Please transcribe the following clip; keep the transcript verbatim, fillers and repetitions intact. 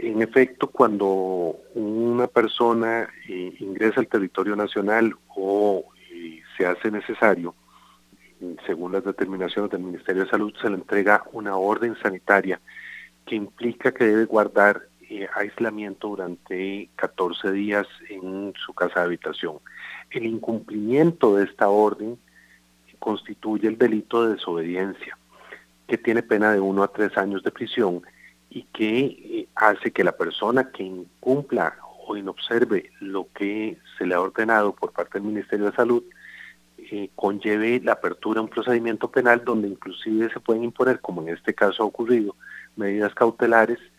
En efecto, cuando una persona eh, ingresa al territorio nacional o eh, se hace necesario, según las determinaciones del Ministerio de Salud, se le entrega una orden sanitaria que implica que debe guardar eh, aislamiento durante catorce días en su casa de habitación. El incumplimiento de esta orden constituye el delito de desobediencia, que tiene pena de uno a tres años de prisión y que eh, hace que la persona que incumpla o inobserve lo que se le ha ordenado por parte del Ministerio de Salud eh, conlleve la apertura de un procedimiento penal donde inclusive se pueden imponer, como en este caso ha ocurrido, medidas cautelares